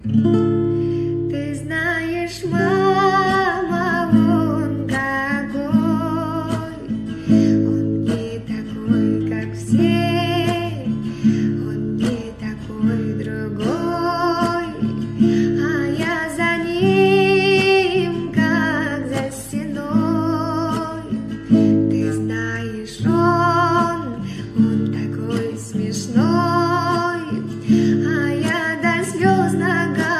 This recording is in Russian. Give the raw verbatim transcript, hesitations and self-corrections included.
Ты знаешь, мама, он какой, он не такой, как все, он не такой другой, а я за ним, как за стеной. Ты знаешь, он, он такой смешной, а я до слез нога.